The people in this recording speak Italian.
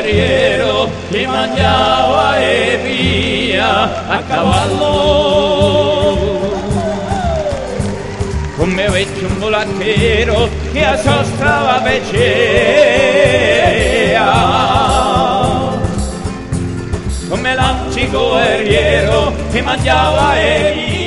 guerriero che mangiava e via a cavallo. Come vecchio un mulattiero che a sostrava becea, come l'antico guerriero che mangiava e via